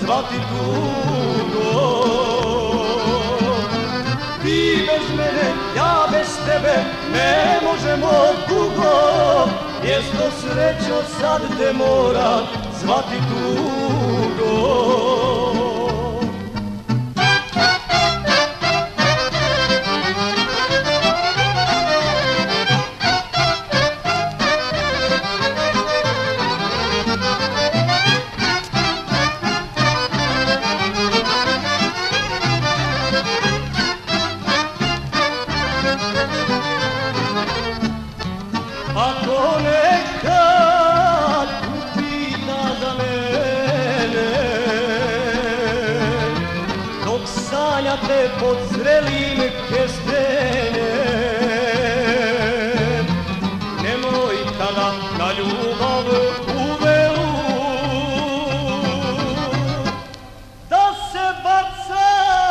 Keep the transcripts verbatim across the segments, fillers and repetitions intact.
zvati tugo. Ti bez mene, ja bez tebe, ne možemo dugo. Mjesto srećo sad te mora zvati tugo. Ako nekad upita za mene, dok sanjate pod zrelim kestenjem, nemoj tada na ljubav uvelu da se bacaš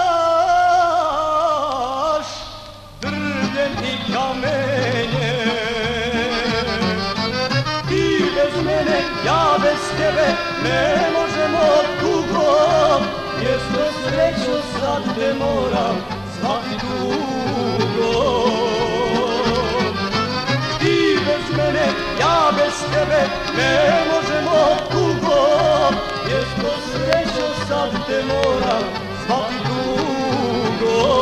drvljem i kamenjem. Bez mene, ja bez tebe, ne možemo dugo. Mjesto srećo sad te moram zvati tugo. Ti bez mene, ja bez tebe, ne možemo dugo. Mjesto srećo sad te moram zvati tugo.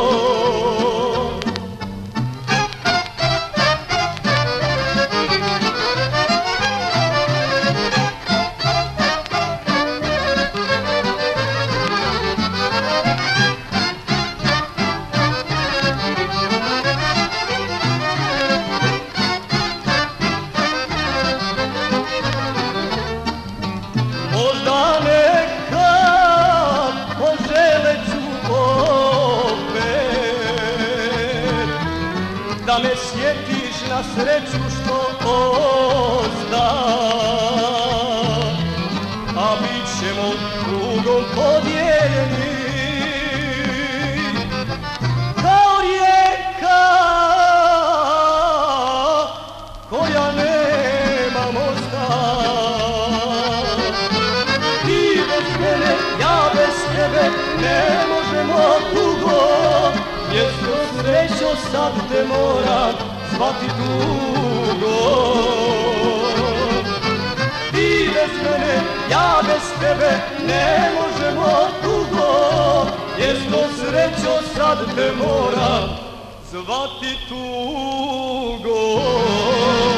Možda nekad poželet ću opet da me sjetiš na sreću što osta, a bit ćemo drugom podijeljeni kao rijeka koja nema mosta. Ja bez tebe ne možemo dugo. Mjesto srećo sad te mora zvati tugo. Ti bez mene, ja bez tebe ne možemo dugo. Mjesto srećo sad te mora zvati tugo.